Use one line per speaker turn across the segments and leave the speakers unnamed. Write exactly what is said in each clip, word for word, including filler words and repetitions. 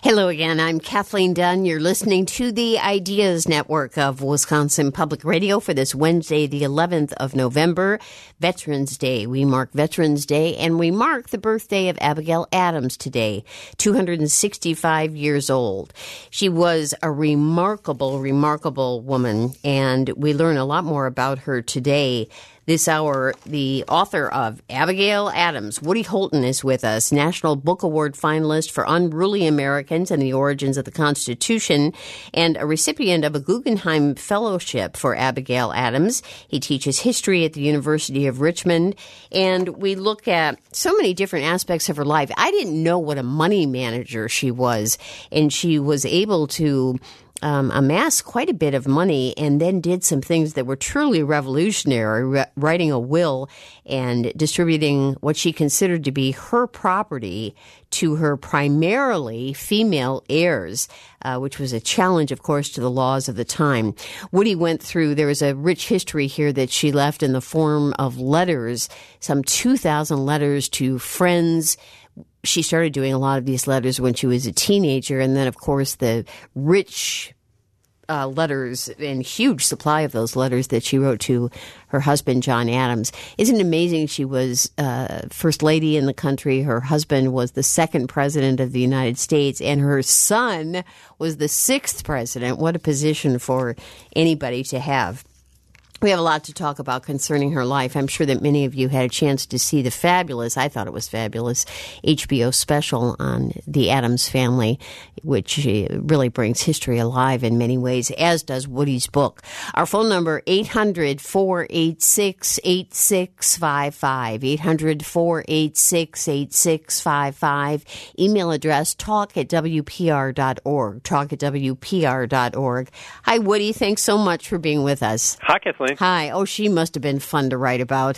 Hello again. I'm Kathleen Dunn. You're listening to the Ideas Network of Wisconsin Public Radio for this Wednesday, the eleventh of November, Veterans Day. We mark Veterans Day, and we mark the birthday of Abigail Adams today, two hundred sixty-five years old. She was a remarkable, remarkable woman, and we learn a lot more about her today. This hour, the author of Abigail Adams, Woody Holton, is with us, National Book Award finalist for Unruly Americans and the Origins of the Constitution, and a recipient of a Guggenheim Fellowship for Abigail Adams. He teaches history at the University of Richmond, and we look at so many different aspects of her life. I didn't know what a money manager she was, and she was able to Um, amassed quite a bit of money and then did some things that were truly revolutionary, re- writing a will and distributing what she considered to be her property to her primarily female heirs, uh, which was a challenge, of course, to the laws of the time. Woody went through, there is a rich history here that she left in the form of letters, some two thousand letters to friends. She started doing a lot of these letters when she was a teenager, and then, of course, the rich uh, letters and huge supply of those letters that she wrote to her husband, John Adams. Isn't it amazing? She was uh, first lady in the country. Her husband was the second president of the United States, and her son was the sixth president. What a position for anybody to have. We have a lot to talk about concerning her life. I'm sure that many of you had a chance to see the fabulous, I thought it was fabulous, H B O special on the Addams family, which really brings history alive in many ways, as does Woody's book. Our phone number, eight hundred, four eight six, eight six five five, eight hundred, four eight six, eight six five five. Email address, talk at w p r dot org, talk at w p r dot org. Hi, Woody. Thanks so much for being with us.
Hi, Kathleen.
Hi. Oh, she must have been fun to write about.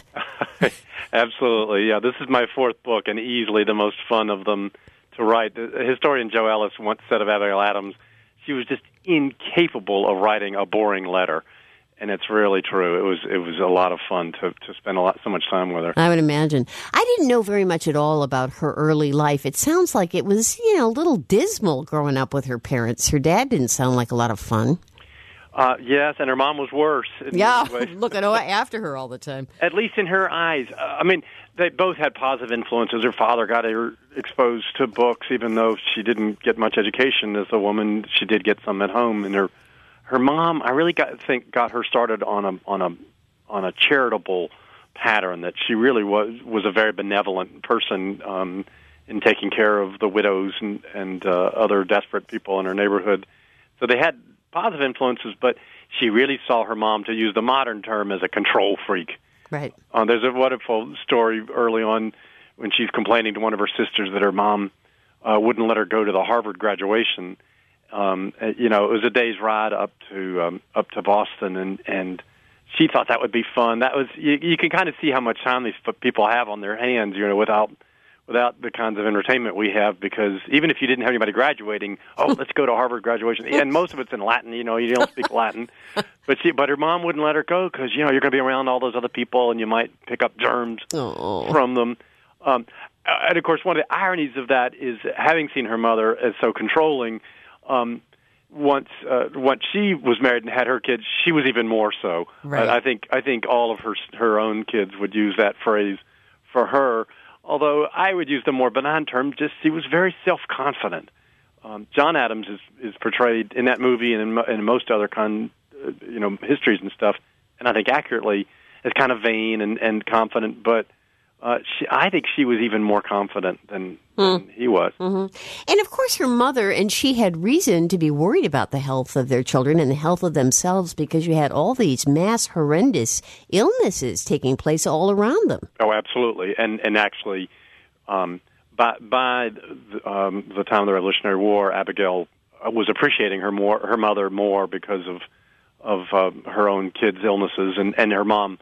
Absolutely. Yeah, this is my fourth book and easily the most fun of them to write. The historian Joe Ellis once said of Abigail Adams, she was just incapable of writing a boring letter. And it's really true. It was it was a lot of fun to, to spend a lot so much time with her.
I would imagine. I didn't know very much at all about her early life. It sounds like it was, you know, a little dismal growing up with her parents. Her dad didn't sound like a lot of fun.
Uh, yes, and her mom was worse.
Yeah, looking after her all the time.
At least in her eyes. Uh, I mean, they both had positive influences. Her father got her exposed to books, even though she didn't get much education as a woman. She did get some at home. And her her mom, I really got think got her started on a on a on a charitable pattern. That she really was was a very benevolent person um, in taking care of the widows and and uh, other desperate people in her neighborhood. So they had positive influences, but she really saw her mom, to use the modern term, as a control freak.
Right.
Uh, there's a wonderful story early on when she's complaining to one of her sisters that her mom uh, wouldn't let her go to the Harvard graduation. Um, you know, it was a day's ride up to um, up to Boston, and, and she thought that would be fun. That was you, you can kind of see how much time these people have on their hands, you know, without without the kinds of entertainment we have, because even if you didn't have anybody graduating, oh, let's go to Harvard graduation. And most of it's in Latin, you know, you don't speak Latin. But she, but her mom wouldn't let her go because, you know, you're going to be around all those other people and you might pick up germs
Aww.
from them. Um, and, of course, one of the ironies of that is, having seen her mother as so controlling, um, once uh, once she was married and had her kids, she was even more so.
Right.
Uh, I think I think all of her her own kids would use that phrase for her. Although I would use the more benign term, just she was very self-confident. Um, John Adams is, is portrayed in that movie and in, mo- in most other con, uh, you know, histories and stuff, and I think accurately, as kind of vain and, and confident. But uh, she, I think she was even more confident than, mm. than he was.
Mm-hmm. And of course, her mother and she had reason to be worried about the health of their children and the health of themselves, because you had all these mass horrendous illnesses taking place all around them.
Oh, absolutely. And and actually, um, by by the, um, the time of the Revolutionary War, Abigail was appreciating her more, her mother more, because of of uh, her own kids' illnesses, and, and her mom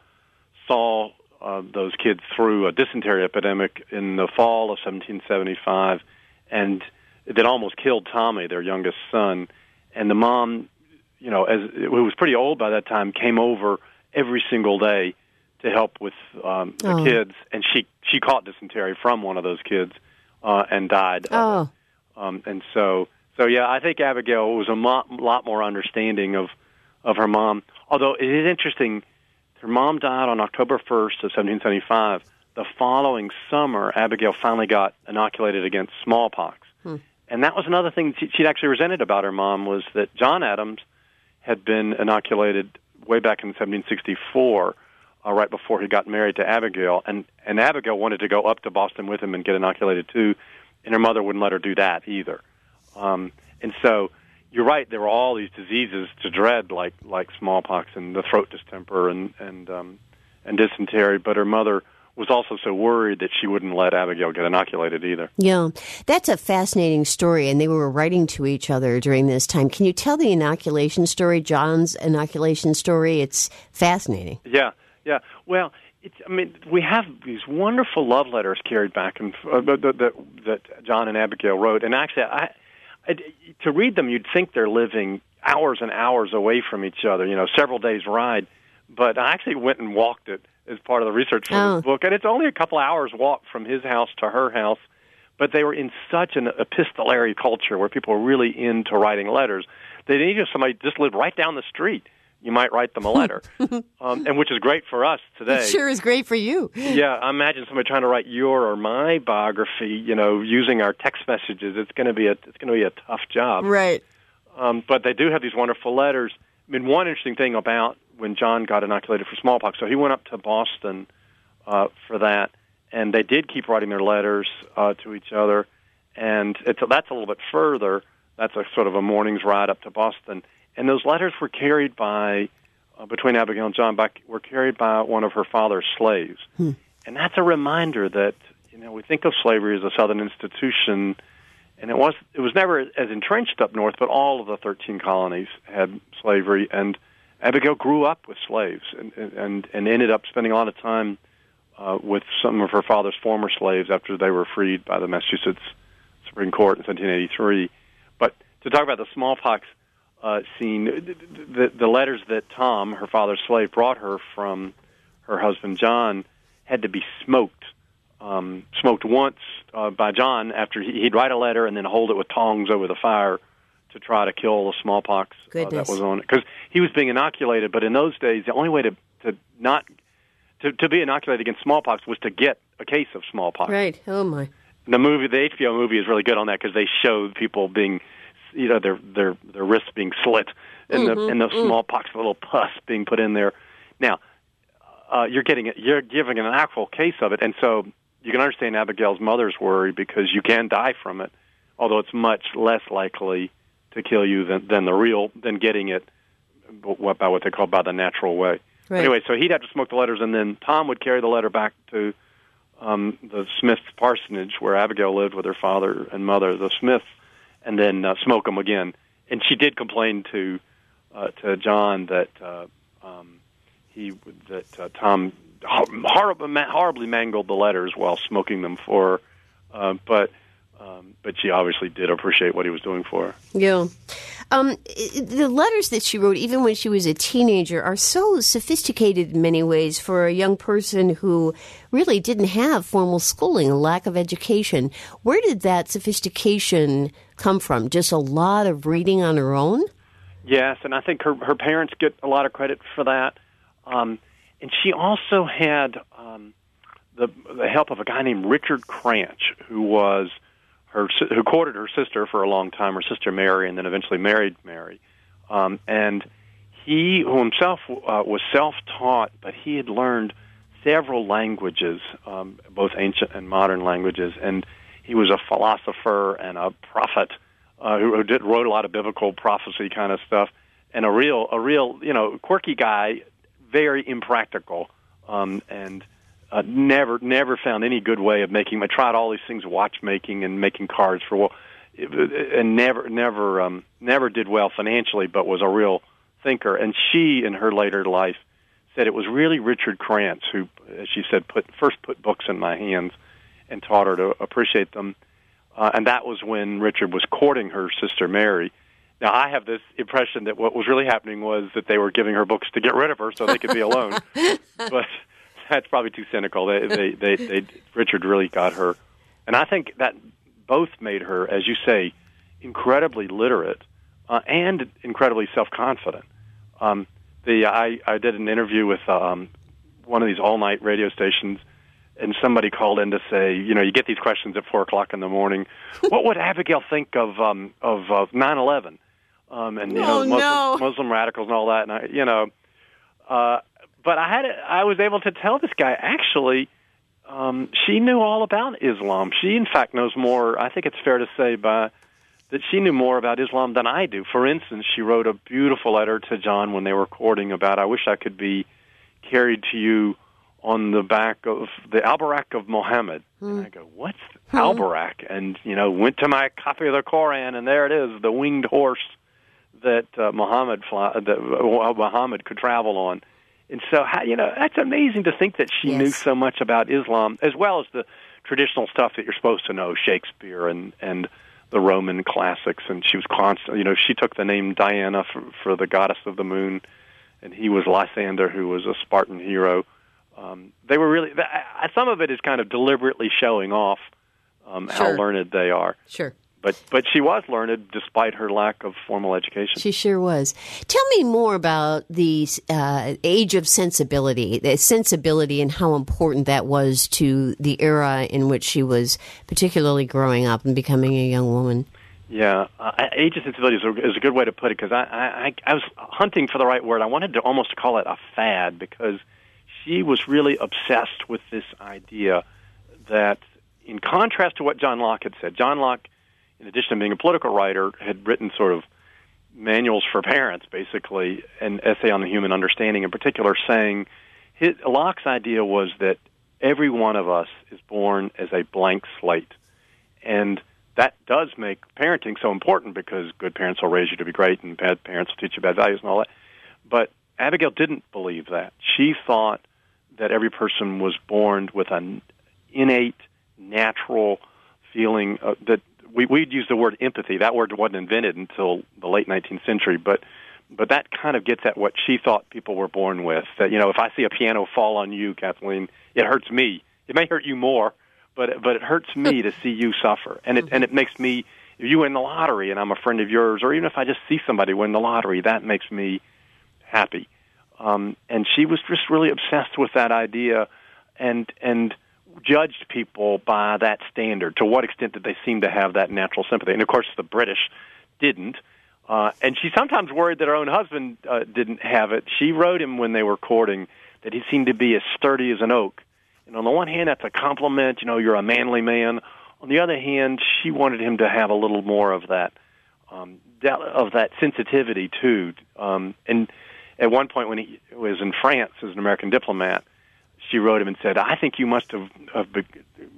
saw Uh, those kids through a dysentery epidemic in the fall of seventeen seventy-five, and that almost killed Tommy, their youngest son. And the mom, you know, as who was pretty old by that time, came over every single day to help with um, the
oh.
kids, and she she caught dysentery from one of those kids uh, and died.
Oh.
Um, and so, so yeah, I think Abigail was a mo- lot more understanding of, of her mom. Although it is interesting, her mom died on October first of seventeen seventy-five. The following summer, Abigail finally got inoculated against smallpox. Hmm. And that was another thing she'd actually resented about her mom, was that John Adams had been inoculated way back in seventeen sixty-four, uh, right before he got married to Abigail. And, and Abigail wanted to go up to Boston with him and get inoculated too, and her mother wouldn't let her do that either. Um, and so you're right, there were all these diseases to dread, like like smallpox and the throat distemper and, and, um, and dysentery, but her mother was also so worried that she wouldn't let Abigail get inoculated either.
Yeah, that's a fascinating story, and they were writing to each other during this time. Can you tell the inoculation story, John's inoculation story? It's fascinating.
Yeah, yeah. Well, it's, I mean, we have these wonderful love letters carried back and uh, that, that, that John and Abigail wrote, and actually, I, I, to read them, you'd think they're living hours and hours away from each other, you know, several days' ride, but I actually went and walked it as part of the research for
oh.
this book, and it's only a couple hours walk from his house to her house, but they were in such an epistolary culture where people were really into writing letters. They needed somebody just lived right down the street. You might write them a letter, um, and which is great for us today.
It sure is great for you.
Yeah, I imagine somebody trying to write your or my biography, you know, using our text messages. It's going to be a it's going to be a tough job,
right?
Um, but they do have these wonderful letters. I mean, one interesting thing about when John got inoculated for smallpox, so he went up to Boston uh, for that, and they did keep writing their letters uh, to each other, and it's, that's a little bit further. That's a sort of a morning's ride up to Boston, and those letters were carried by, uh, between Abigail and John, by, were carried by one of her father's slaves. Hmm. And that's a reminder that, you know, we think of slavery as a Southern institution, and it was it was never as entrenched up north, but all of the thirteen colonies had slavery, and Abigail grew up with slaves and, and, and ended up spending a lot of time uh, with some of her father's former slaves after they were freed by the Massachusetts Supreme Court in seventeen eighty-three. But to talk about the smallpox uh, scene, the, the letters that Tom, her father's slave, brought her from her husband John had to be smoked. Um, smoked once uh, by John after he, he'd write a letter and then hold it with tongs over the fire to try to kill the smallpox uh, that was on it. Because he was being inoculated, but in those days, the only way to, to not to, to be inoculated against smallpox was to get a case of smallpox.
Right. Oh, my.
The movie, the H B O movie is really good on that because they showed people being, you know, their their, their wrists being slit and mm-hmm. the and the mm. smallpox little pus being put in there. Now, uh, you're getting you're giving an actual case of it, and so you can understand Abigail's mother's worry because you can die from it, although it's much less likely to kill you than, than the real, than getting it by what they call by the natural way. Right. Anyway, so he'd have to smoke the letters, and then Tom would carry the letter back to um, the Smith parsonage where Abigail lived with her father and mother, the Smiths, and then uh, smoke them again. And she did complain to uh, to John that uh, um, he that uh, Tom horribly, horribly mangled the letters while smoking them for her, uh, but. Um, but she obviously did appreciate what he was doing for her.
Yeah. Um, the letters that she wrote, even when she was a teenager, are so sophisticated in many ways for a young person who really didn't have formal schooling, a lack of education. Where did that sophistication come from? Just a lot of reading on her own?
Yes, and I think her, her parents get a lot of credit for that. Um, and she also had um, the, the help of a guy named Richard Cranch, who was... Her, who courted her sister for a long time, her sister Mary, and then eventually married Mary. Um, and he, who himself uh, was self-taught, but he had learned several languages, um, both ancient and modern languages, and he was a philosopher and a prophet uh, who, who did wrote a lot of biblical prophecy kind of stuff, and a real, a real, you know, quirky guy, very impractical, um, and. Uh, never, never found any good way of making. I tried all these things, watchmaking and making cards for well, and never, never, um, never did well financially. But was a real thinker. And she, in her later life, said it was really Richard Cranch who, as she said, put first put books in my hands and taught her to appreciate them. Uh, and that was when Richard was courting her sister Mary. Now, I have this impression that what was really happening was that they were giving her books to get rid of her so they could be alone. But that's probably too cynical. They, they, they, they, Richard really got her, and I think that both made her, as you say, incredibly literate uh, and incredibly self-confident. Um, the I, I did an interview with um, one of these all-night radio stations, and somebody called in to say, you know, you get these questions at four o'clock in the morning. What would Abigail think of um, of uh, nine eleven? Um, and you know,
oh,
Muslim,
no.
Muslim radicals and all that. And I, you know, uh, but I had I was able to tell this guy actually. Um, she knew all about Islam. She, in fact, knows more, I think it's fair to say, by, that she knew more about Islam than I do. For instance, she wrote a beautiful letter to John when they were courting about, I wish I could be carried to you on the back of the Albarak of Muhammad. Hmm. And I go, what's hmm. Albarak? And, you know, went to my copy of the Koran, and there it is, the winged horse that uh, Muhammad fly, that uh, Muhammad could travel on. And so, you know, that's amazing to think that she yes. knew so much about Islam, as well as the traditional stuff that you're supposed to know, Shakespeare and, and the Roman classics. And she was constant, you know, she took the name Diana for, for the goddess of the moon, and he was Lysander, who was a Spartan hero. Um, they were really, some of it is kind of deliberately showing off um, sure. how learned they are.
Sure.
But but she was learned despite her lack of formal education.
She sure was. Tell me more about the uh, age of sensibility, the sensibility and how important that was to the era in which she was particularly growing up and becoming a young woman.
Yeah, uh, age of sensibility is a, is a good way to put it, because I, I, I was hunting for the right word. I wanted to almost call it a fad, because she was really obsessed with this idea that, in contrast to what John Locke had said, John Locke, in addition to being a political writer, had written sort of manuals for parents, basically, an essay on the human understanding in particular, saying his, Locke's idea was that every one of us is born as a blank slate. And that does make parenting so important, because good parents will raise you to be great and bad parents will teach you bad values and all that. But Abigail didn't believe that. She thought that every person was born with an innate, natural feeling uh, that We, we'd use the word empathy. That word wasn't invented until the late nineteenth century, but but that kind of gets at what she thought people were born with. That, you know, if I see a piano fall on you, Kathleen, it hurts me. It may hurt you more, but but it hurts me to see you suffer, and it and it makes me. If you win the lottery, and I'm a friend of yours, or even if I just see somebody win the lottery, that makes me happy. Um, and she was just really obsessed with that idea, and and. judged people by that standard. To what extent did they seem to have that natural sympathy? And, of course, the British didn't. Uh, and she sometimes worried that her own husband uh, didn't have it. She wrote him when they were courting that he seemed to be as sturdy as an oak. And on the one hand, that's a compliment. You know, you're a manly man. On the other hand, she wanted him to have a little more of that, um, that of that sensitivity, too. Um, and at one point when he was in France as an American diplomat, she wrote him and said, I think you must have, have be,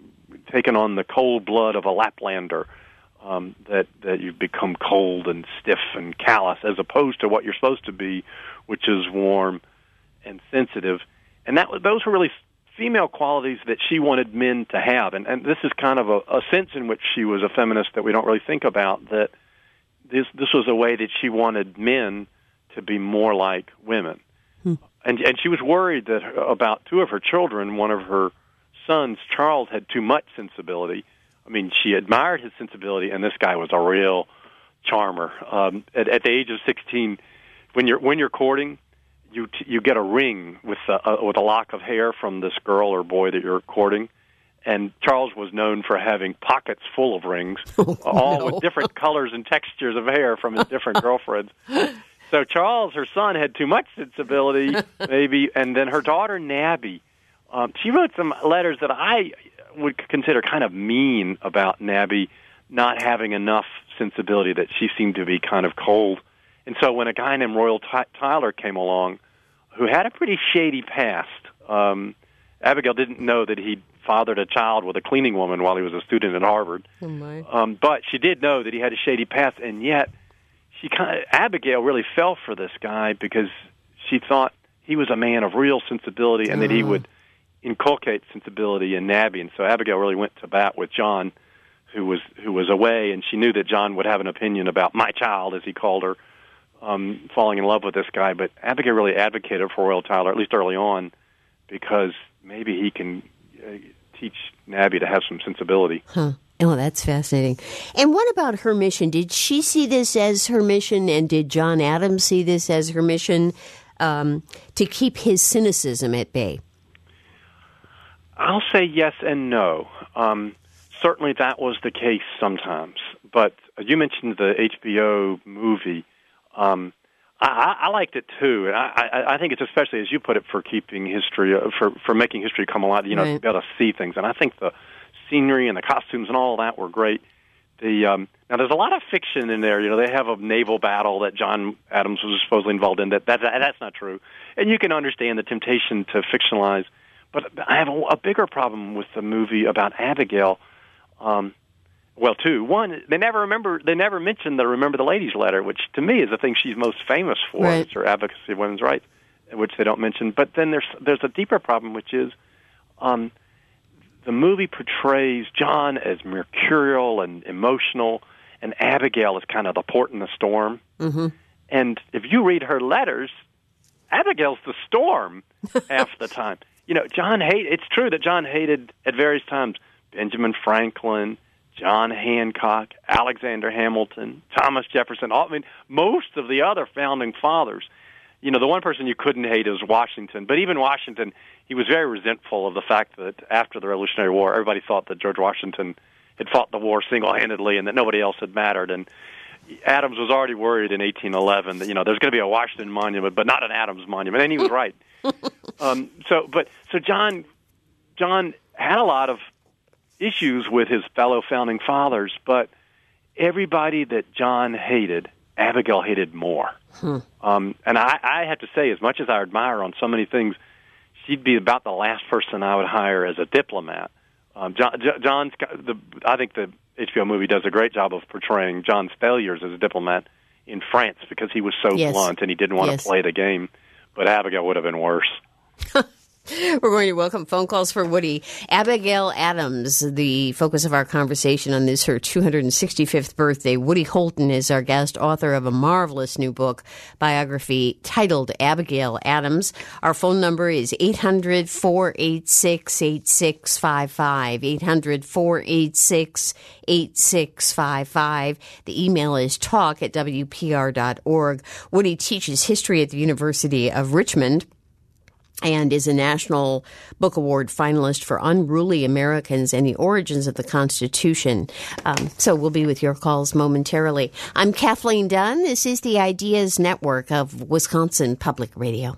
taken on the cold blood of a Laplander, um, that, that you've become cold and stiff and callous, as opposed to what you're supposed to be, which is warm and sensitive. And that those were really female qualities that she wanted men to have. And, and this is kind of a, a sense in which she was a feminist that we don't really think about, that this, this was a way that she wanted men to be more like women. Hmm. And, and she was worried that her, about two of her children, one of her sons, Charles, had too much sensibility. I mean, she admired his sensibility, and this guy was a real charmer. Um, at, at the age of sixteen, when you're when you're courting, you t- you get a ring with a, uh, with a lock of hair from this girl or boy that you're courting. And Charles was known for having pockets full of rings, oh, all no. with different colors and textures of hair from his different girlfriends. So Charles, her son, had too much sensibility, maybe, and then her daughter, Nabby, um, she wrote some letters that I would consider kind of mean about Nabby not having enough sensibility, that she seemed to be kind of cold. And so when a guy named Royal Ty- Tyler came along, who had a pretty shady past, um, Abigail didn't know that he'd fathered a child with a cleaning woman while he was a student at Harvard.
Oh my.
Um, but she did know that he had a shady past, and yet she kind of, Abigail really fell for this guy because she thought he was a man of real sensibility, and uh. that he would inculcate sensibility in Nabby. And so Abigail really went to bat with John, who was who was away, and she knew that John would have an opinion about my child, as he called her, um, falling in love with this guy. But Abigail really advocated for Royal Tyler, at least early on, because maybe he can uh, teach Nabby to have some sensibility.
Huh. Oh, that's fascinating. And what about her mission? Did she see this as her mission, and did John Adams see this as her mission um, to keep his cynicism at bay?
I'll say yes and no. Um, certainly that was the case sometimes. But you mentioned the H B O movie. Um, I, I liked it too, and I, I, I think it's especially, as you put it, for keeping history, uh, for for making history come alive. You know,
right.
To be able to see things, and I think the scenery and the costumes and all of that were great. The um, now there's a lot of fiction in there. You know, they have a naval battle that John Adams was supposedly involved in. That that that's not true, and you can understand the temptation to fictionalize. But I have a, a bigger problem with the movie about Abigail. Um, well, two. One, they never remember. They never mentioned the "Remember the Ladies" letter, which to me is the thing she's most famous for.
Right.
It's her advocacy of women's rights, which they don't mention. But then there's there's a deeper problem, which is um, the movie portrays John as mercurial and emotional, and Abigail is kind of the port in the storm.
Mm-hmm.
And if you read her letters, Abigail's the storm half the time. You know, John hate. It's true that John hated at various times Benjamin Franklin, John Hancock, Alexander Hamilton, Thomas Jefferson. All, I mean, most of the other founding fathers. You know, the one person you couldn't hate is Washington. But even Washington, he was very resentful of the fact that after the Revolutionary War, everybody thought that George Washington had fought the war single-handedly and that nobody else had mattered. And Adams was already worried in eighteen eleven that, you know, there's going to be a Washington monument, but not an Adams monument. And he was right. um, so, but so John, John had a lot of issues with his fellow founding fathers, but everybody that John hated, Abigail hated more. Hmm. Um, and I, I have to say, as much as I admire her on so many things, she'd be about the last person I would hire as a diplomat. Um, John, John's, the, I think the H B O movie does a great job of portraying John's failures as a diplomat in France because he was so
yes.
blunt and he didn't want
yes.
to play the game. But Abigail would have been worse.
We're going to welcome phone calls for Woody. Abigail Adams, the focus of our conversation on this, her two hundred sixty-fifth birthday. Woody Holton is our guest, author of a marvelous new book, biography titled Abigail Adams. Our phone number is eight hundred, four eight six, eight six five five, eight hundred, four eight six, eight six five five. The email is talk at w p r dot org. Woody teaches history at the University of Richmond and is a National Book Award finalist for Unruly Americans and the Origins of the Constitution. Um, so we'll be with your calls momentarily. I'm Kathleen Dunn. This is the Ideas Network of Wisconsin Public Radio.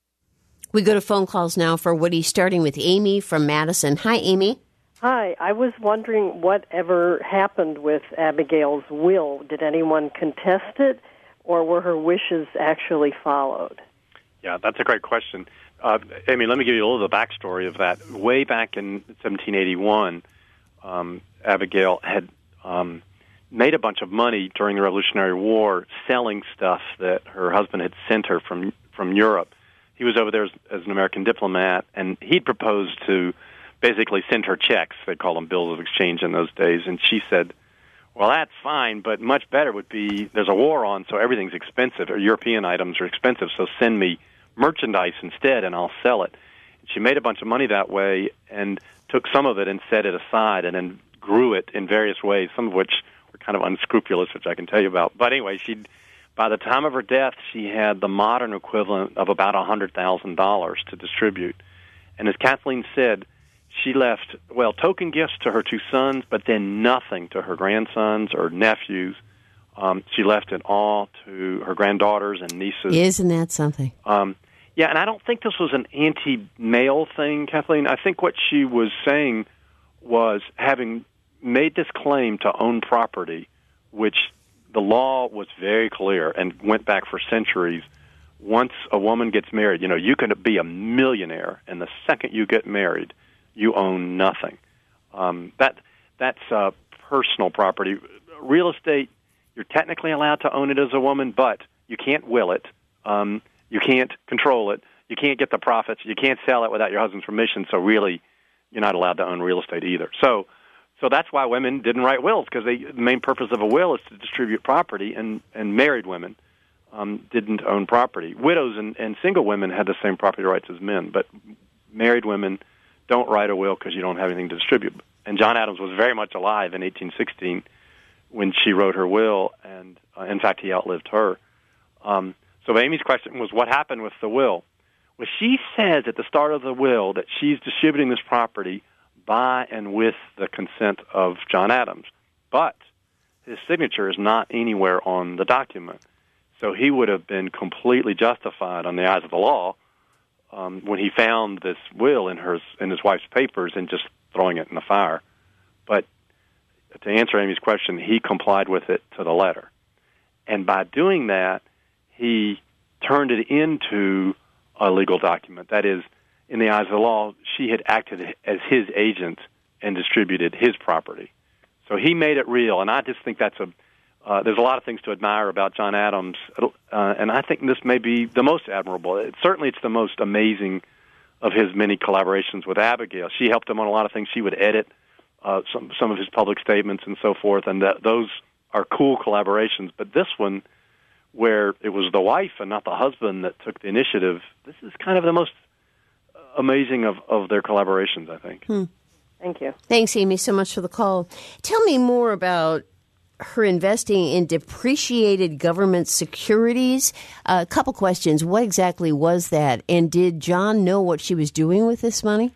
We go to phone calls now for Woody, starting with Amy from Madison. Hi, Amy.
Hi. I was wondering whatever happened with Abigail's will. Did anyone contest it, or were her wishes actually followed?
Yeah, that's a great question. Uh, Amy, let me give you a little of the backstory of that. Way back in seventeen eighty-one, um, Abigail had um, made a bunch of money during the Revolutionary War selling stuff that her husband had sent her from from Europe. He was over there as, as an American diplomat, and he'd proposed to basically send her checks. They called them bills of exchange in those days. And she said, well, that's fine, but much better would be there's a war on, so everything's expensive, or European items are expensive, so send me merchandise instead, and I'll sell it. She made a bunch of money that way and took some of it and set it aside and then grew it in various ways, some of which were kind of unscrupulous, which I can tell you about. But anyway, she, by the time of her death, she had the modern equivalent of about one hundred thousand dollars to distribute. And as Kathleen said, she left, well, token gifts to her two sons, but then nothing to her grandsons or nephews. Um, she left it all to her granddaughters and nieces.
Isn't that something?
Um, yeah, and I don't think this was an anti-male thing, Kathleen. I think what she was saying was, having made this claim to own property, which the law was very clear and went back for centuries, once a woman gets married, you know, you can be a millionaire, and the second you get married, you own nothing. Um, that that's uh, personal property. Real estate, you're technically allowed to own it as a woman, but you can't will it. Um, you can't control it. You can't get the profits. You can't sell it without your husband's permission. So really, you're not allowed to own real estate either. So, so that's why women didn't write wills, because the main purpose of a will is to distribute property, and, and married women um, didn't own property. Widows and, and single women had the same property rights as men, but married women don't write a will because you don't have anything to distribute. and John Adams was very much alive in eighteen sixteen when she wrote her will, and uh, in fact, he outlived her. Um, so Amy's question was, what happened with the will? Well, she says at the start of the will that she's distributing this property by and with the consent of John Adams, but his signature is not anywhere on the document. So he would have been completely justified on the eyes of the law um, when he found this will in her in his wife's papers and just throwing it in the fire. But to answer Amy's question, he complied with it to the letter. And by doing that, he turned it into a legal document. That is, in the eyes of the law, she had acted as his agent and distributed his property. So he made it real, and I just think that's a, uh, there's a lot of things to admire about John Adams, uh, and I think this may be the most admirable. It, certainly it's the most amazing of his many collaborations with Abigail. She helped him on a lot of things. She would edit uh, some, some of his public statements and so forth, and that, those are cool collaborations. But this one, where it was the wife and not the husband that took the initiative, this is kind of the most amazing of, of their collaborations, I think.
Hmm.
Thank you.
Thanks, Amy, so much for the call. Tell me more about her investing in depreciated government securities. Uh, a couple questions. What exactly was that? And did John know what she was doing with this money?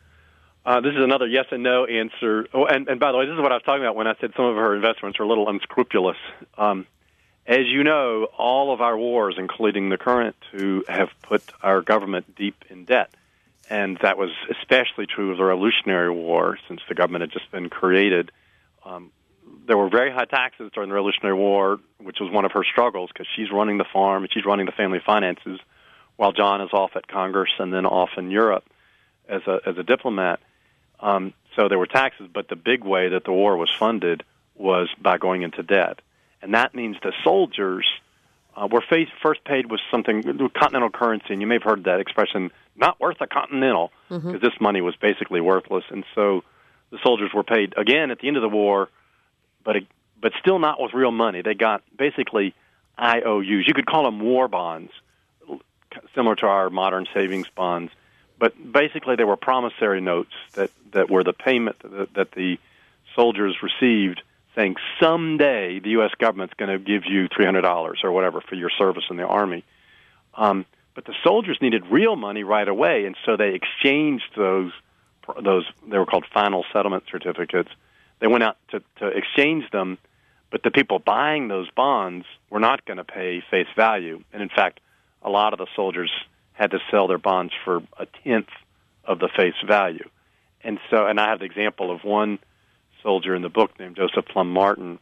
Uh, this is another yes and no answer. Oh, and, and by the way, this is what I was talking about when I said some of her investments are a little unscrupulous. Um, as you know, all of our wars, including the current two, have put our government deep in debt. And that was especially true of the Revolutionary War, since the government had just been created. Um, there were very high taxes during the Revolutionary War, which was one of her struggles, because she's running the farm and she's running the family finances, while John is off at Congress and then off in Europe as a as a diplomat. Um, so there were taxes, but the big way that the war was funded was by going into debt. And that means the soldiers uh, were faced, first paid with something, continental currency, and you may have heard that expression, not worth a continental, because mm-hmm. this money was basically worthless. And so the soldiers were paid, again, at the end of the war, but but still not with real money. They got basically I O Us. You could call them war bonds, similar to our modern savings bonds. But basically, they were promissory notes that, that were the payment that, that the soldiers received, saying someday the U S government's going to give you three hundred dollars or whatever for your service in the Army. Um, but the soldiers needed real money right away, and so they exchanged those, those they were called final settlement certificates. They went out to, to exchange them, but the people buying those bonds were not going to pay face value. And in fact, a lot of the soldiers had to sell their bonds for a tenth of the face value. And so, and I have the example of one soldier in the book named Joseph Plum Martin.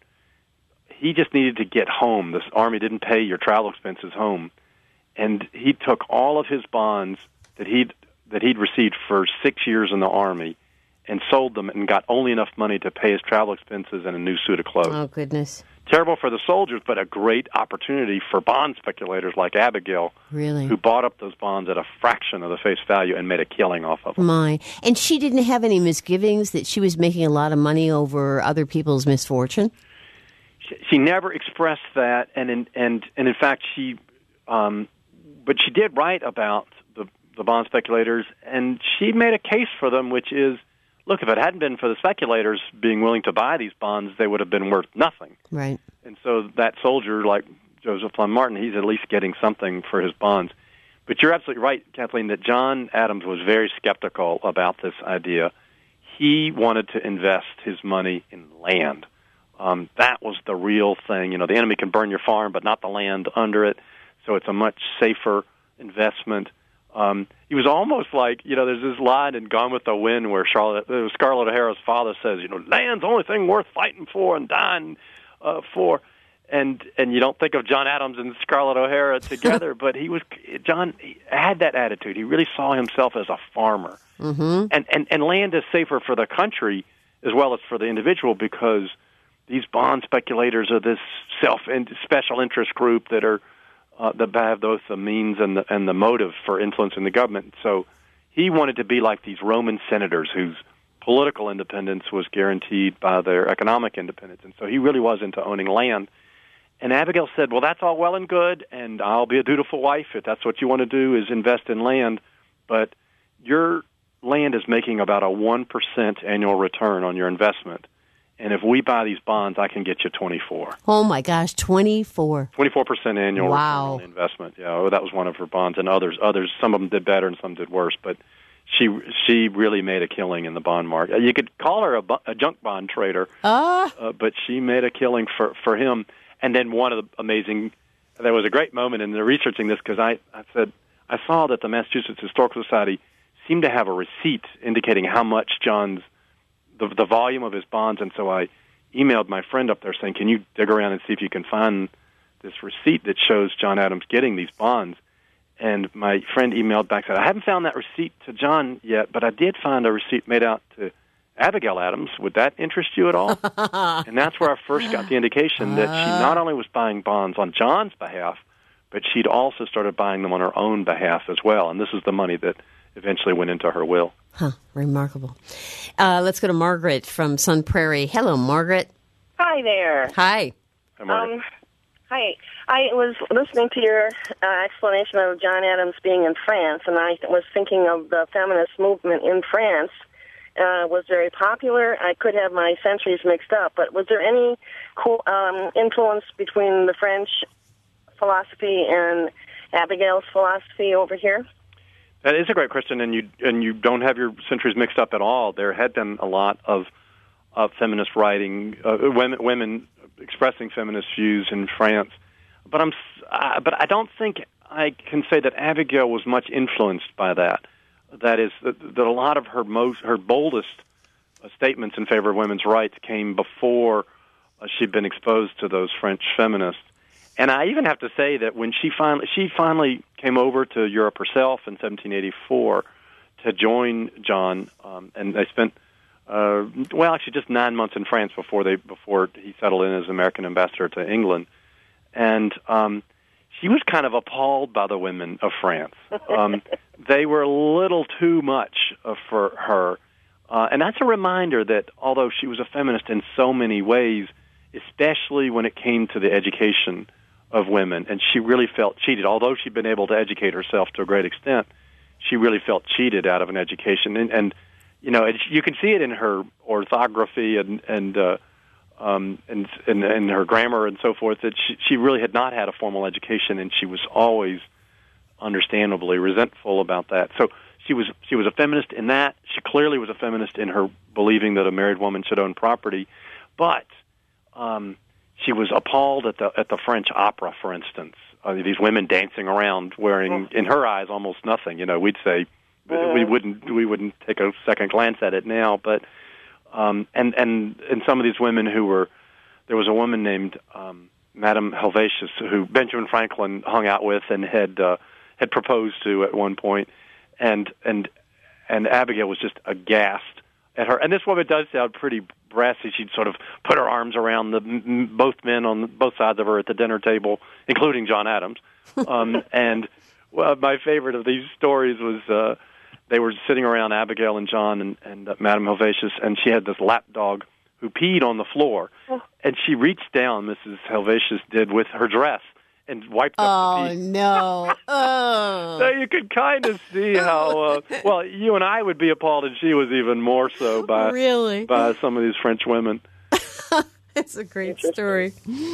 He just needed to get home. The Army didn't pay your travel expenses home. And he took all of his bonds that he'd, that he'd received for six years in the Army and sold them and got only enough money to pay his travel expenses and a new suit of clothes.
Oh, goodness.
Terrible for the soldiers, but a great opportunity for bond speculators like Abigail,
really,
who bought up those bonds at a fraction of the face value and made a killing off of them.
My. And she didn't have any misgivings that she was making a lot of money over other people's misfortune?
She, she never expressed that, and in, and, and in fact, she, um, but she did write about the, the bond speculators, and she made a case for them, which is, look, if it hadn't been for the speculators being willing to buy these bonds, they would have been worth nothing.
Right.
And so that soldier, like Joseph Plum Martin, he's at least getting something for his bonds. But you're absolutely right, Kathleen, that John Adams was very skeptical about this idea. He wanted to invest his money in land. Um, that was the real thing. You know, the enemy can burn your farm, but not the land under it. So it's a much safer investment. Um, he was almost like, you know, there's this line in Gone with the Wind where Charlotte, uh, Scarlett O'Hara's father says, you know, land's the only thing worth fighting for and dying uh, for. And and you don't think of John Adams and Scarlett O'Hara together, but he was, John he had that attitude. He really saw himself as a farmer.
Mm-hmm.
And, and, and land is safer for the country as well as for the individual, because these bond speculators are this self and special interest group that are Uh, that have both the means and the, and the motive for influencing the government. So he wanted to be like these Roman senators whose political independence was guaranteed by their economic independence. And so he really was into owning land. And Abigail said, well, that's all well and good, and I'll be a dutiful wife if that's what you want to do is invest in land. But your land is making about a one percent annual return on your investment. And if we buy these bonds, I can get you twenty-four.
Oh, my gosh, twenty-four.
twenty-four percent annual
wow.
return on the investment. Yeah, well, that was one of her bonds. And others, others, some of them did better and some did worse. But she she really made a killing in the bond market. You could call her a, bu- a junk bond trader,
uh.
Uh, but she made a killing for, for him. And then one of the amazing, there was a great moment in the researching this because I, I said, I saw that the Massachusetts Historical Society seemed to have a receipt indicating how much John's The, the volume of his bonds, and so I emailed my friend up there saying, can you dig around and see if you can find this receipt that shows John Adams getting these bonds? And my friend emailed back and said, I haven't found that receipt to John yet, but I did find a receipt made out to Abigail Adams. Would that interest you at all? And that's where I first got the indication that she not only was buying bonds on John's behalf, but she'd also started buying them on her own behalf as well. And this is the money that eventually went into her will.
Huh, remarkable. Uh, let's go to Margaret from Sun Prairie. Hello, Margaret.
Hi there.
Hi.
Hi, Margaret.
Um, hi. I was listening to your uh, explanation of John Adams being in France, and I was thinking of the feminist movement in France. Uh, was very popular. I could have my centuries mixed up, but was there any co- um, influence between the French philosophy and Abigail's philosophy over here?
That is a great question, and you and you don't have your centuries mixed up at all. There had been a lot of, of feminist writing, uh, women women expressing feminist views in France, but I'm uh, but I don't think I can say that Abigail was much influenced by that. That is that, that a lot of her most her boldest uh, statements in favor of women's rights came before uh, she'd been exposed to those French feminists. And I even have to say that when she finally she finally came over to Europe herself in seventeen eighty-four to join John, um, and they spent uh, well, actually just nine months in France before they before he settled in as American ambassador to England, and um, she was kind of appalled by the women of France. Um, they were a little too much uh, for her, uh, and that's a reminder that although she was a feminist in so many ways, especially when it came to the education of women, and she really felt cheated. Although she'd been able to educate herself to a great extent, she really felt cheated out of an education. And, and you know, it, you can see it in her orthography and and uh, um, and, and and her grammar and so forth. That she, she really had not had a formal education, and she was always, understandably, resentful about that. So she was she was a feminist in that. She clearly was a feminist in her believing that a married woman should own property, but um, she was appalled at the at the French opera, for instance. Uh, these women dancing around wearing, in her eyes, almost nothing. You know, we'd say uh, we wouldn't we wouldn't take a second glance at it now. But um, and and and some of these women who were, there was a woman named um, Madame Helvetius who Benjamin Franklin hung out with and had uh, had proposed to at one point, and and and Abigail was just aghast at her. And this woman does sound pretty brassy. She'd sort of put her arms around the m- both men on both sides of her at the dinner table, including John Adams. Um, and well, my favorite of these stories was uh, they were sitting around, Abigail and John and, and uh, Madame Helvetius, and she had this lap dog who peed on the floor. Oh. And she reached down, Missus Helvetius did, with her dress and wiped up
oh,
the pee.
no. Oh,
so you could kind of see how, uh, well, you and I would be appalled, and she was even more so by,
really?
by some of these French women.
It's a great story.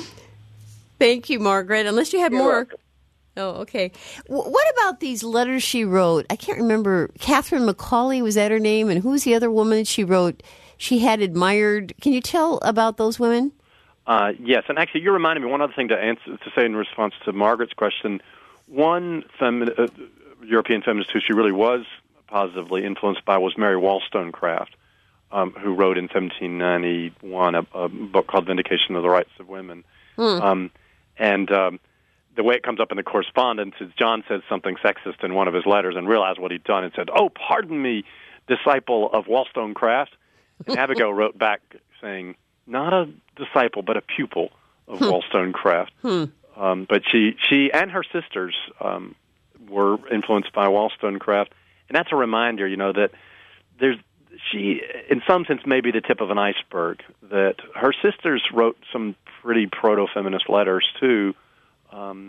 Thank you, Margaret. Unless you have
You're
more.
welcome.
Oh, okay. W- what about these letters she wrote? I can't remember. Catherine Macaulay, was that her name? And who's the other woman she wrote? She had admired. Can you tell about those women?
Uh, yes, and actually, you reminded me one other thing to answer to say in response to Margaret's question. One femi- uh, European feminist who she really was positively influenced by was Mary Wollstonecraft, um, who wrote in seventeen ninety-one a, a book called Vindication of the Rights of Women. Hmm. Um, and um, the way it comes up in the correspondence is John said something sexist in one of his letters and realized what he'd done and said, "Oh, pardon me, disciple of Wollstonecraft." And Abigail wrote back saying, not a disciple, but a pupil of hmm. Wollstonecraft. Hmm. Um, but she, she and her sisters um, were influenced by Wollstonecraft, and that's a reminder, you know, that there's she, in some sense, may be the tip of an iceberg. That her sisters wrote some pretty proto-feminist letters too. Um,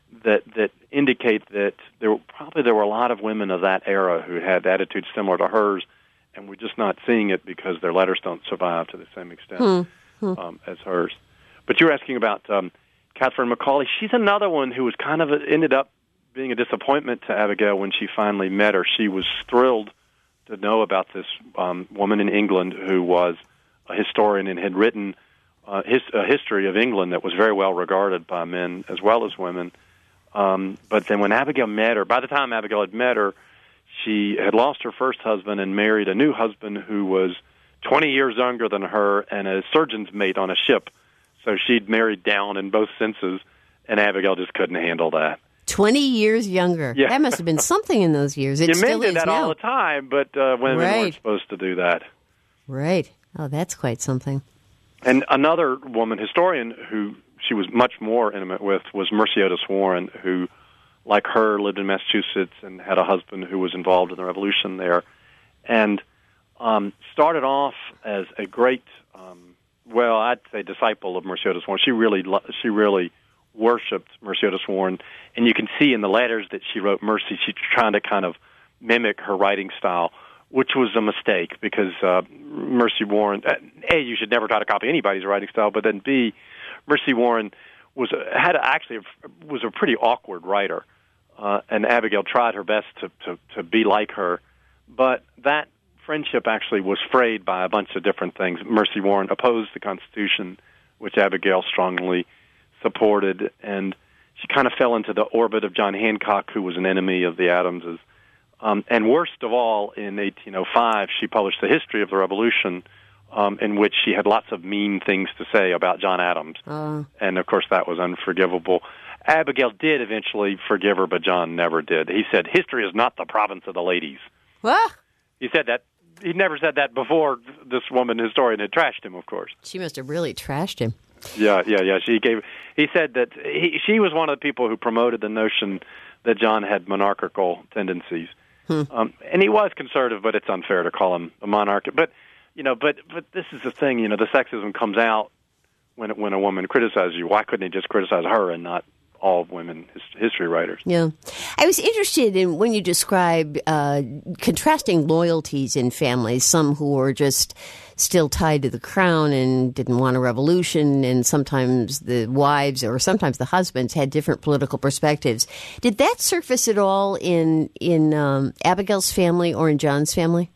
that that indicate that there were, probably there were a lot of women of that era who had attitudes similar to hers, and we're just not seeing it because their letters don't survive to the same extent
hmm. Hmm.
Um, as hers. But you're asking about um, Catherine Macaulay. She's another one who was kind of a, ended up being a disappointment to Abigail when she finally met her. She was thrilled to know about this um, woman in England who was a historian and had written uh, his, a history of England that was very well regarded by men as well as women. Um, but then when Abigail met her, by the time Abigail had met her, she had lost her first husband and married a new husband who was twenty years younger than her and a surgeon's mate on a ship. So she'd married down in both senses, and Abigail just couldn't handle that.
twenty years younger.
Yeah.
That must have been something in those years. It
You
still
men did
is
that
now.
all the time, but uh, women
Right.
weren't supposed to do that.
Right. Oh, that's quite something.
And another woman historian who she was much more intimate with was Mercy Otis Warren, who, like her, lived in Massachusetts and had a husband who was involved in the Revolution there, and um, started off as a great, um, well, I'd say disciple of Mercy Otis Warren. She really, lo- she really worshipped Mercy Otis Warren, and you can see in the letters that she wrote Mercy, she's trying to kind of mimic her writing style, which was a mistake because uh, Mercy Warren, uh, A, you should never try to copy anybody's writing style, but then B, Mercy Warren was a, had a, actually a, was a pretty awkward writer, uh, and Abigail tried her best to, to, to be like her, but that friendship actually was frayed by a bunch of different things. Mercy Warren opposed the Constitution, which Abigail strongly supported, and she kind of fell into the orbit of John Hancock, who was an enemy of the Adamses. Um, and worst of all, in eighteen oh five, she published the history of the Revolution, um, in which she had lots of mean things to say about John Adams. Uh. And, of course, that was unforgivable. Abigail did eventually forgive her, but John never did. He said, history is not the province of the ladies.
What?
He said that. He'd never said that before this woman historian had trashed him, of course.
She must have really trashed him.
Yeah, yeah, yeah. She gave. He said that he, she was one of the people who promoted the notion that John had monarchical tendencies. Hmm. Um, and he was conservative, but it's unfair to call him a monarch. But you know, but but this is the thing. You know, the sexism comes out when when a woman criticizes you. Why couldn't he just criticize her and not all women history writers?
Yeah, I was interested in when you describe uh, contrasting loyalties in families. Some who were just still tied to the crown and didn't want a revolution, and sometimes the wives or sometimes the husbands had different political perspectives. Did that surface at all in in um, Abigail's family or in John's family?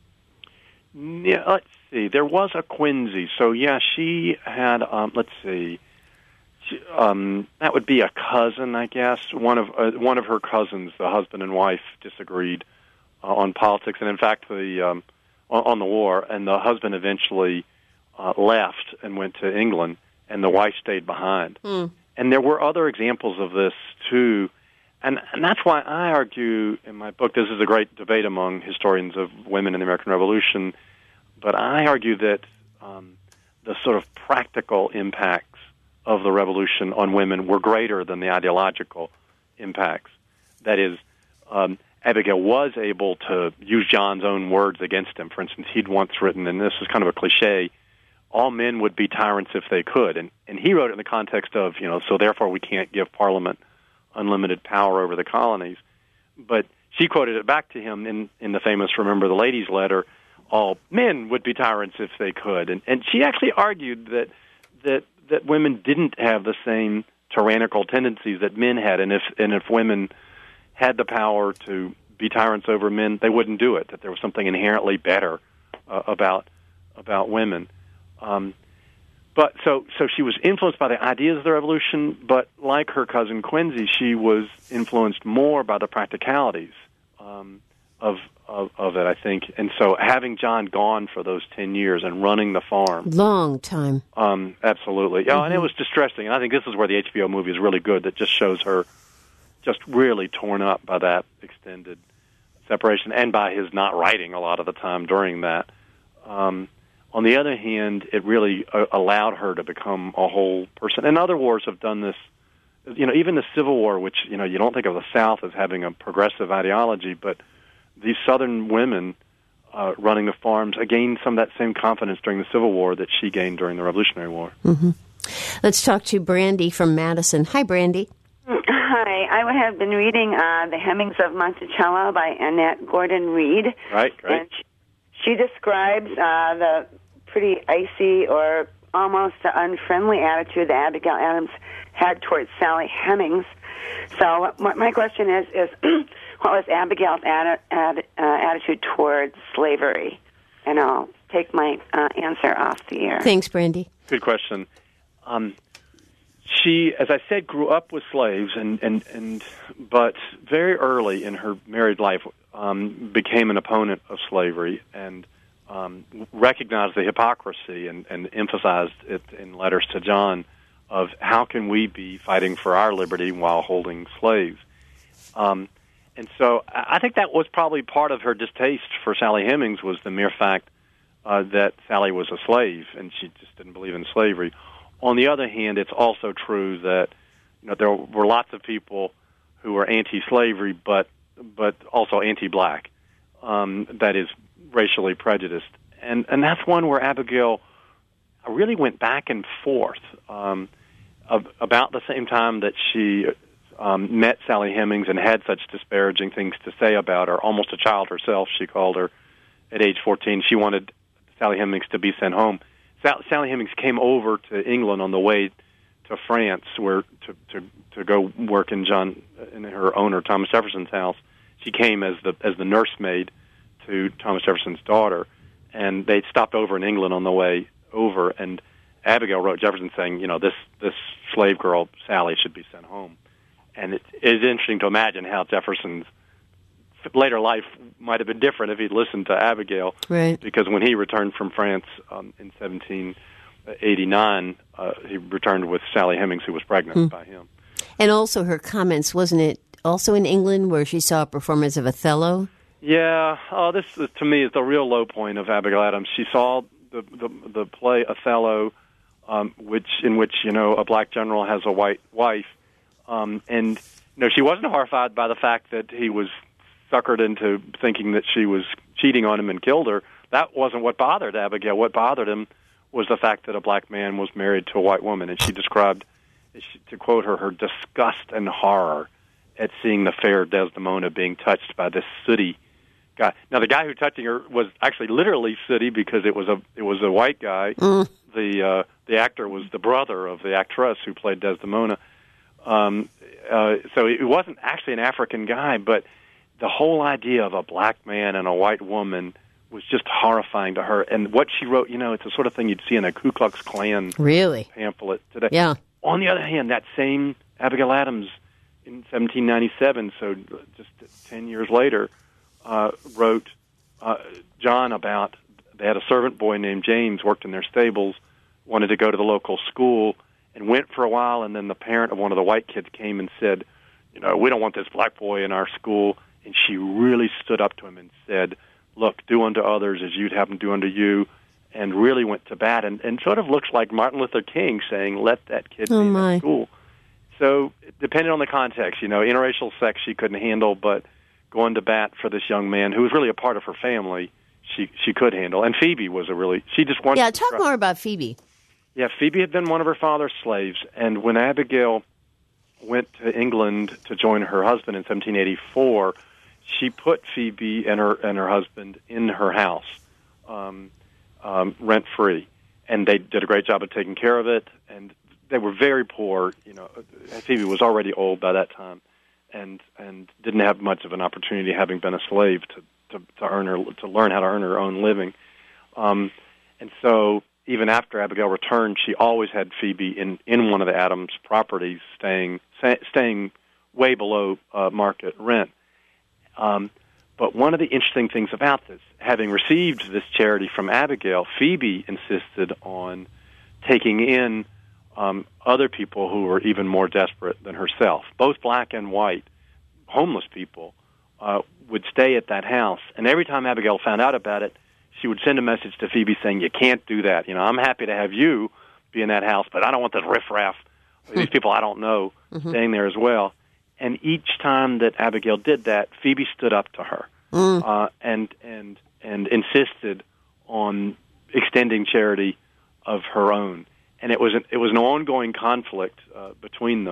Yeah, let's see. There was a Quincy, so yeah, she had. Um, let's see. She, um, that would be a cousin, I guess. One of uh, one of her cousins, the husband and wife, disagreed uh, on politics, and in fact, the um, on, on the war. And the husband eventually uh, left and went to England, and the wife stayed behind. Mm. And there were other examples of this too, and and that's why I argue in my book. This is a great debate among historians of women in the American Revolution, but I argue that um, the sort of practical impacts of the revolution on women were greater than the ideological impacts. That is, um, Abigail was able to use John's own words against him. For instance, he'd once written, and this is kind of a cliche, all men would be tyrants if they could. And, and he wrote it in the context of, you know, so therefore we can't give Parliament unlimited power over the colonies. But she quoted it back to him in, in the famous Remember the Ladies letter, all men would be tyrants if they could. And, and she actually argued that that that women didn't have the same tyrannical tendencies that men had, and if and if women had the power to be tyrants over men, they wouldn't do it. That there was something inherently better uh, about about women. Um, but so so she was influenced by the ideas of the revolution, but like her cousin Quincy, she was influenced more by the practicalities um, of, of of it, I think. And so having John gone for those ten years and running the farm,
long time,
um, absolutely, yeah, mm-hmm. And it was distressing. And I think this is where the H B O movie is really good. That just shows her just really torn up by that extended separation and by his not writing a lot of the time during that. Um, on the other hand, it really uh, allowed her to become a whole person. And other wars have done this. You know, even the Civil War, which, you know, you don't think of the South as having a progressive ideology, but these Southern women uh, running the farms gained some of that same confidence during the Civil War that she gained during the Revolutionary War.
Mm-hmm. Let's talk to Brandy from Madison. Hi, Brandy.
Hi. I have been reading uh, The Hemmings of Monticello by Annette Gordon-Reed.
Right, right.
And she, she describes uh, the pretty icy or almost unfriendly attitude that Abigail Adams had towards Sally Hemings. So my, my question is, is what was Abigail's ad, ad, uh, attitude towards slavery? And I'll take my uh, answer off the air.
Thanks, Brandy.
Good question. Um, she, as I said, grew up with slaves, and, and, and but very early in her married life um, became an opponent of slavery and um, recognized the hypocrisy and, and emphasized it in letters to John of how can we be fighting for our liberty while holding slaves. Um, and so I think that was probably part of her distaste for Sally Hemings was the mere fact uh, that Sally was a slave, and she just didn't believe in slavery. On the other hand, it's also true that you know there were lots of people who were anti-slavery, but but also anti-black. Um, that is racially prejudiced, and and that's one where Abigail really went back and forth. Um, of, about the same time that she um, met Sally Hemings and had such disparaging things to say about her, almost a child herself, she called her at age fourteen. She wanted Sally Hemings to be sent home. Sally Hemings came over to England on the way to France, where to to, to go work in John in her owner Thomas Jefferson's house. She came as the as the nursemaid to Thomas Jefferson's daughter, and they stopped over in England on the way over. And Abigail wrote Jefferson saying, you know, this this slave girl Sally should be sent home. And it is interesting to imagine how Jefferson's later life might have been different if he'd listened to Abigail.
Right.
Because when he returned from France um, in seventeen eighty-nine, uh, he returned with Sally Hemings, who was pregnant mm. by him.
And also her comments, wasn't it also in England where she saw a performance of Othello?
Yeah. Oh, this is, to me is the real low point of Abigail Adams. She saw the the, the play Othello, um, which in which you know a black general has a white wife, um, and you know she wasn't horrified by the fact that he was suckered into thinking that she was cheating on him and killed her. That wasn't what bothered Abigail. What bothered him was the fact that a black man was married to a white woman, and she described, to quote her, her disgust and horror at seeing the fair Desdemona being touched by this sooty guy. Now, the guy who touching her was actually literally sooty because it was a it was a white guy. Mm. The uh, the actor was the brother of the actress who played Desdemona. Um, uh, so it wasn't actually an African guy, but the whole idea of a black man and a white woman was just horrifying to her. And what she wrote, you know, it's the sort of thing you'd see in a Ku Klux Klan
really?
pamphlet today.
Yeah.
On the other hand, that same Abigail Adams in seventeen ninety-seven, so just ten years later, uh, wrote uh, John about, they had a servant boy named James, worked in their stables, wanted to go to the local school, and went for a while, and then the parent of one of the white kids came and said, you know, we don't want this black boy in our school. And she really stood up to him and said, look, do unto others as you'd have them do unto you, and really went to bat. And, and sort of looks like Martin Luther King saying, let that kid
oh
be
my.
in school. So depending on the context, you know, interracial sex she couldn't handle, but going to bat for this young man who was really a part of her family, she she could handle. And Phoebe was a really, she just wanted
Yeah,
to
talk
try.
more about Phoebe.
Yeah, Phoebe had been one of her father's slaves, and when Abigail went to England to join her husband in seventeen eighty-four, she put Phoebe and her and her husband in her house, um, um, rent free, and they did a great job of taking care of it. And they were very poor. You know, Phoebe was already old by that time, and and didn't have much of an opportunity, having been a slave, to to, to earn her to learn how to earn her own living. Um, and so, even after Abigail returned, she always had Phoebe in, in one of the Adams properties, staying staying way below uh, market rent. Um, but one of the interesting things about this, having received this charity from Abigail, Phoebe insisted on taking in um, other people who were even more desperate than herself. Both black and white, homeless people, uh, would stay at that house. And every time Abigail found out about it, she would send a message to Phoebe saying, you can't do that. You know, I'm happy to have you be in that house, but I don't want this riffraff, these people I don't know, mm-hmm. staying there as well. And each time that Abigail did that, Phoebe stood up to her mm. uh, and and and insisted on extending charity of her own. And it was an, it was an ongoing conflict uh, between them.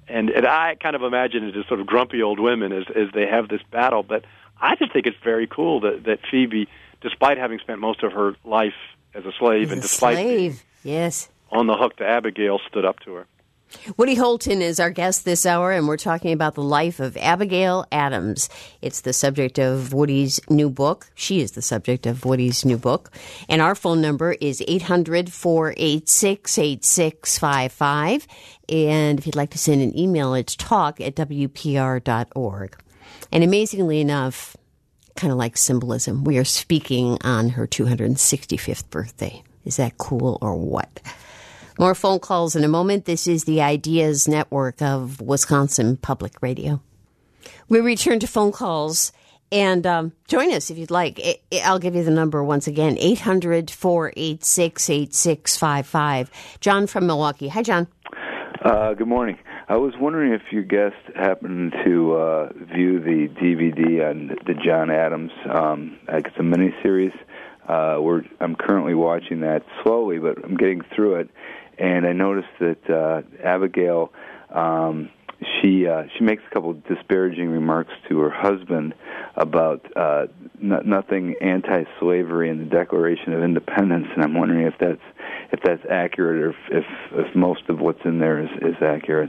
and and I kind of imagine it as sort of grumpy old women as as they have this battle. But I just think it's very cool that that Phoebe, despite having spent most of her life as a slave,
As
and
a
despite
slave, yes,
on the hook to Abigail, stood up to her.
Woody Holton is our guest this hour, and we're talking about the life of Abigail Adams. It's the subject of Woody's new book. She is the subject of Woody's new book. And our phone number is eight hundred, four eight six, eight six five five. And if you'd like to send an email, it's talk at w p r dot org. And amazingly enough, kind of like symbolism, we are speaking on her two hundred sixty-fifth birthday. Is that cool or what? More phone calls in a moment. This is the Ideas Network of Wisconsin Public Radio. We return to phone calls, and um, join us if you'd like. I- I'll give you the number once again, eight hundred, four eight six, eight six five five. John from Milwaukee. Hi, John.
Uh, good morning. I was wondering if your guest happened to uh, view the D V D on the John Adams. Um, like it's a miniseries. Uh, we're, I'm currently watching that slowly, but I'm getting through it. And I noticed that uh, Abigail, um, she uh, she makes a couple of disparaging remarks to her husband about uh, n- nothing anti-slavery in the Declaration of Independence, and I'm wondering if that's if that's accurate, or if if, if most of what's in there is, is accurate.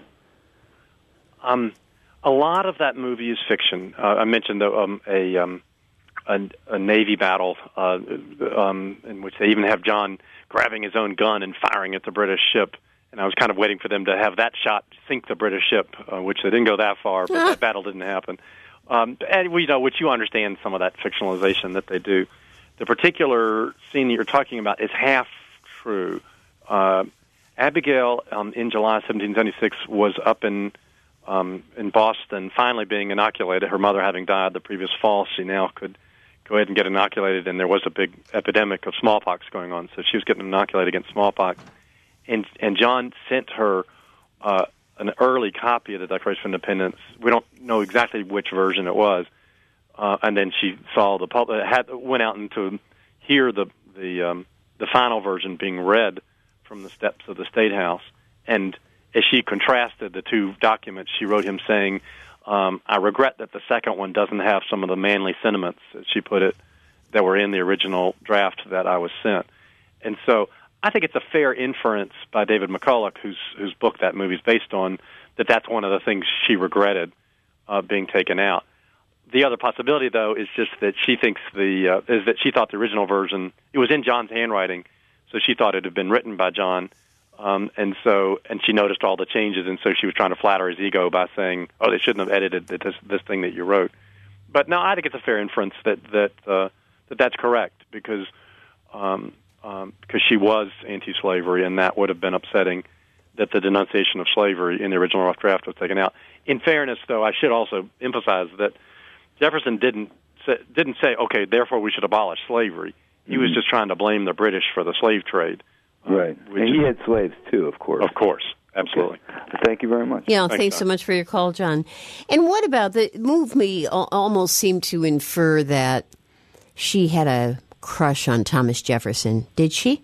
Um, a lot of that movie is fiction. Uh, I mentioned the, um, a, um, a a Navy battle uh, um, in which they even have John grabbing his own gun and firing at the British ship. And I was kind of waiting for them to have that shot sink the British ship, uh, which they didn't go that far, but that battle didn't happen. Um, and we know, which you understand some of that fictionalization that they do. The particular scene that you're talking about is half true. Uh, Abigail, um, in July seventeen seventy-six, was up in um, in Boston, finally being inoculated. Her mother having died the previous fall, she now could go ahead and get inoculated, and there was a big epidemic of smallpox going on, so she was getting inoculated against smallpox. And and John sent her uh, an early copy of the Declaration of Independence. We don't know exactly which version it was, uh, and then she saw the pub- had went out and to hear the the um, the final version being read from the steps of the State House. And as she contrasted the two documents, she wrote him saying, Um, I regret that the second one doesn't have some of the manly sentiments, as she put it, that were in the original draft that I was sent. And so I think it's a fair inference by David McCulloch, whose whose book that movie is based on, that that's one of the things she regretted uh, being taken out. The other possibility, though, is just that she thinks the uh, is that she thought the original version, it was in John's handwriting, so she thought it had been written by John. Um, and so, and she noticed all the changes, and so she was trying to flatter his ego by saying, "Oh, they shouldn't have edited this this thing that you wrote." But no, I think it's a fair inference that that uh, that that's correct, because um, um, because she was anti-slavery, and that would have been upsetting that the denunciation of slavery in the original rough draft was taken out. In fairness, though, I should also emphasize that Jefferson didn't say, didn't say, "Okay, therefore we should abolish slavery." He mm-hmm. was just trying to blame the British for the slave trade.
Right. Uh, and he had slaves, too, of course.
Of course. Absolutely.
Okay. Thank you very much.
Yeah,
thanks,
thanks so much for your call, John. And what about the move me almost seemed to infer that she had a crush on Thomas Jefferson. Did she?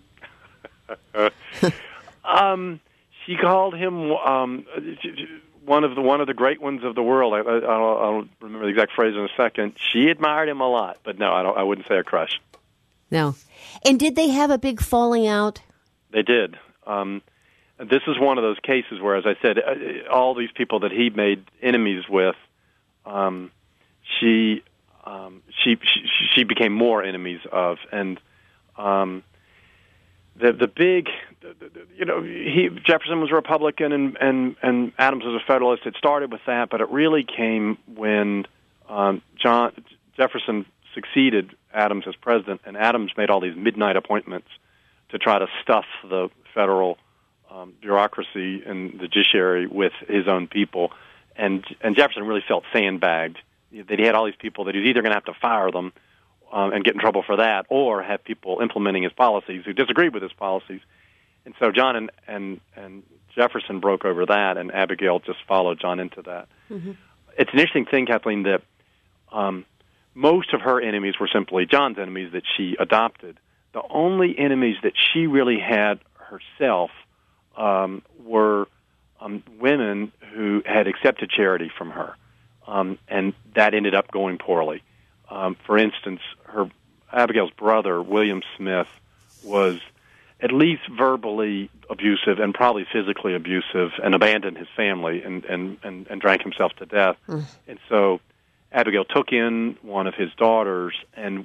um, she called him um, one of the one of the great ones of the world. I, I, I'll, I'll remember the exact phrase in a second. She admired him a lot, but no, I, don't, I wouldn't say a crush.
No. And did they have a big falling out?
They did. Um, this is one of those cases where, as I said, all these people that he made enemies with, um, she, um, she she she became more enemies of, and um, the the big, you know, he Jefferson was a Republican and and and Adams was a Federalist. It started with that, but it really came when um, John Jefferson succeeded Adams as president, and Adams made all these midnight appointments to try to stuff the federal um, bureaucracy and the judiciary with his own people. And and Jefferson really felt sandbagged, that he had all these people that he was either going to have to fire them um, and get in trouble for that, or have people implementing his policies who disagreed with his policies. And so John and, and, and Jefferson broke over that, and Abigail just followed John into that. Mm-hmm. It's an interesting thing, Kathleen, that um, most of her enemies were simply John's enemies that she adopted. The only enemies that she really had herself um, were um, women who had accepted charity from her, um, and that ended up going poorly. Um, for instance, her Abigail's brother, William Smith, was at least verbally abusive and probably physically abusive, and abandoned his family and, and, and, and drank himself to death. Mm. And so Abigail took in one of his daughters and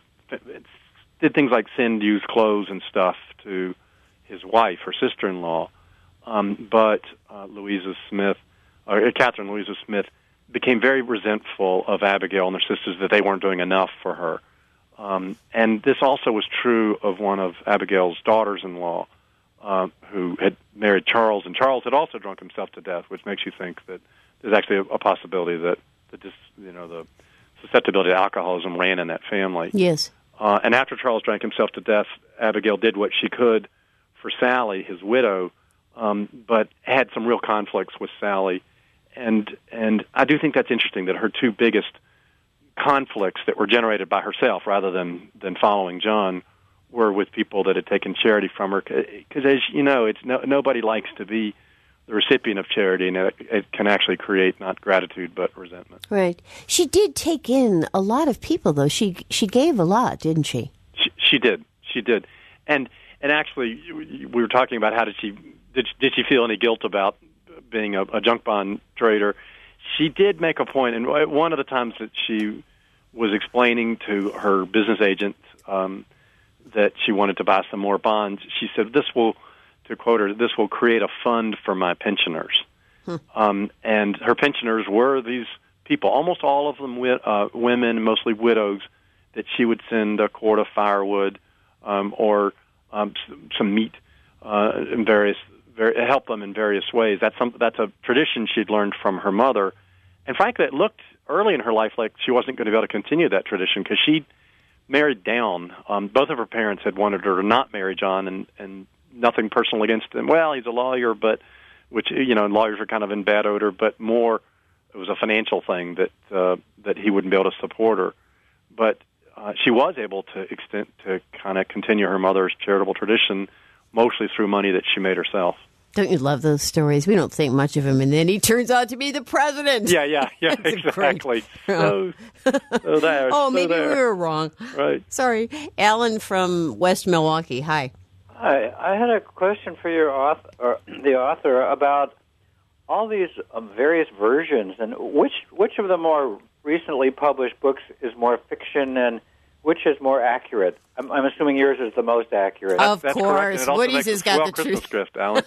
did things like send used clothes and stuff to his wife, her sister-in-law. Um, but uh, Louisa Smith, or Catherine Louisa Smith, became very resentful of Abigail and her sisters that they weren't doing enough for her. Um, and this also was true of one of Abigail's daughters-in-law, uh, who had married Charles, and Charles had also drunk himself to death, which makes you think that there's actually a, a possibility that the dis, you know the susceptibility to alcoholism ran in that family.
Yes.
Uh, and after Charles drank himself to death, Abigail did what she could for Sally, his widow, um, but had some real conflicts with Sally. And and I do think that's interesting that her two biggest conflicts that were generated by herself rather than, than following John were with people that had taken charity from her. Because, as you know, it's no, nobody likes to be the recipient of charity, and it, it can actually create not gratitude but resentment.
Right. She did take in a lot of people, though. She she gave a lot, didn't she?
She, she did. She did. And and actually, we were talking about how did she did did she feel any guilt about being a, a junk bond trader? She did make a point, and one of the times that she was explaining to her business agent um, that she wanted to buy some more bonds, she said, "This will," to quote her, "this will create a fund for my pensioners." Hmm. Um, and her pensioners were these people, almost all of them wi- uh, women, mostly widows, that she would send a quart of firewood um, or um, some meat uh, in various Very, help them in various ways. That's some, that's a tradition she'd learned from her mother. And frankly, it looked early in her life like she wasn't going to be able to continue that tradition because she married down. Um, both of her parents had wanted her to not marry John, and, and nothing personal against him. Well, he's a lawyer, but which, you know, and lawyers are kind of in bad odor, but more it was a financial thing that uh, that he wouldn't be able to support her. But uh, she was able to extend to kind of continue her mother's charitable tradition, mostly through money that she made herself.
Don't you love those stories? We don't think much of him, and then he turns out to be the president.
Yeah, yeah, yeah, exactly. So, so there.
Oh,
so
maybe
there.
we were wrong.
Right.
Sorry. Alan from West Milwaukee. Hi.
Hi. I had a question for your author, or the author, about all these um, various versions, and which which of the more recently published books is more fiction, and which is more accurate? I'm, I'm assuming yours is the most accurate.
Of
That's
course. Woody's has got
well
the
Christmas
truth.
gift, Alan.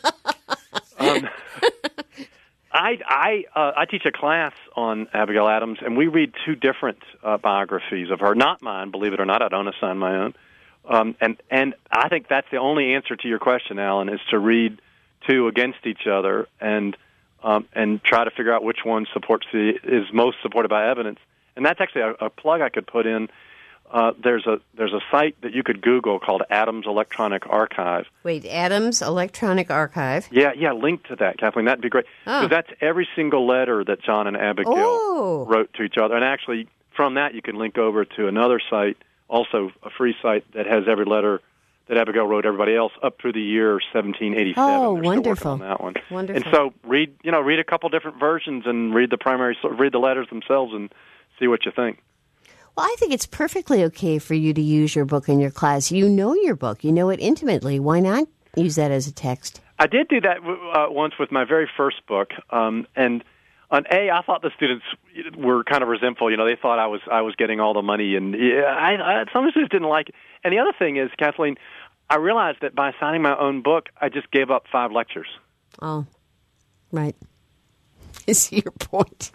um, I I uh, I teach a class on Abigail Adams, and we read two different uh, biographies of her. Not mine, believe it or not. I don't assign my own. Um, and and I think that's the only answer to your question, Alan, is to read two against each other and um, and try to figure out which one supports the is most supported by evidence. And that's actually a, a plug I could put in. Uh, there's a there's a site that you could Google called Adams Electronic Archive.
Wait, Adams Electronic Archive?
Yeah, yeah, link to that, Kathleen. That'd be great. Because oh. that's every single letter that John and Abigail
oh.
wrote to each other. And actually, from that, you can link over to another site, also a free site that has every letter that Abigail wrote everybody else up through the year seventeen eighty-seven.
Oh,
They're
wonderful!
Still working on that one.
Wonderful.
And so read, you know, read a couple different versions and read the primary, read the letters themselves, and see what you think.
Well, I think it's perfectly okay for you to use your book in your class. You know your book. You know it intimately. Why not use that as a text?
I did do that uh, once with my very first book, um, and on A, I thought the students were kind of resentful. You know, they thought I was I was getting all the money, and yeah, I, I, some students didn't like it. And the other thing is, Kathleen, I realized that by signing my own book, I just gave up five lectures.
Oh, right. I see your point.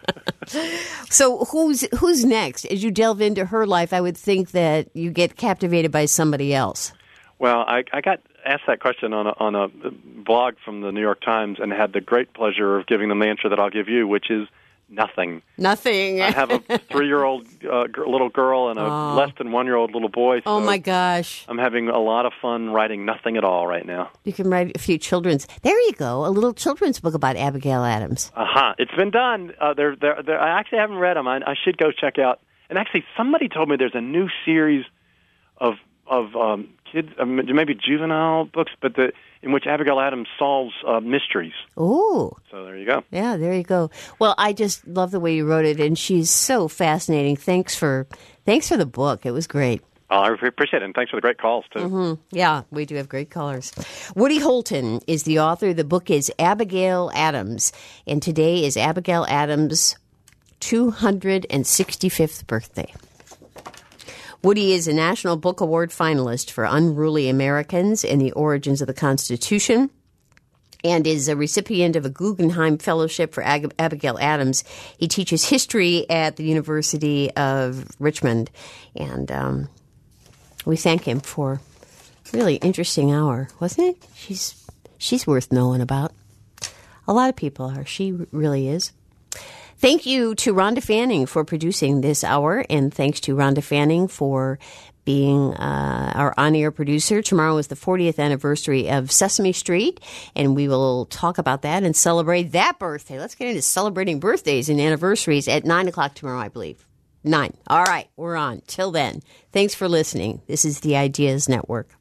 So who's who's next? As you delve into her life, I would think that you get captivated by somebody else.
Well, I, I got asked that question on a, on a blog from the New York Times and had the great pleasure of giving them the answer that I'll give you, which is nothing.
Nothing.
I have a three-year-old uh, g- little girl and a
oh.
less than one-year-old little boy. So
oh, my gosh.
I'm having a lot of fun writing nothing at all right now.
You can write a few children's. There you go, a little children's book about Abigail Adams.
Uh-huh. It's been done. Uh, they're, they're, they're, I actually haven't read them. I, I should go check out. And actually, somebody told me there's a new series of of um, kids, um, maybe juvenile books, but the in which Abigail Adams solves uh, mysteries.
Ooh.
So there you go.
Yeah, there you go. Well, I just love the way you wrote it, and she's so fascinating. Thanks for thanks for the book. It was great.
Oh, I appreciate it, and thanks for the great calls, too.
Mm-hmm. Yeah, we do have great callers. Woody Holton is the author. The book is Abigail Adams, and today is Abigail Adams' two hundred sixty-fifth birthday. Woody is a National Book Award finalist for Unruly Americans and the Origins of the Constitution, and is a recipient of a Guggenheim Fellowship for Ab- Abigail Adams. He teaches history at the University of Richmond, and um, we thank him for a really interesting hour, wasn't it? She's she's worth knowing about. A lot of people are. She really is. Thank you to Rhonda Fanning for producing this hour, and thanks to Rhonda Fanning for being uh, our on-air producer. Tomorrow is the fortieth anniversary of Sesame Street, and we will talk about that and celebrate that birthday. Let's get into celebrating birthdays and anniversaries at nine o'clock tomorrow, I believe. nine. All right, we're on. Till then, thanks for listening. This is the Ideas Network.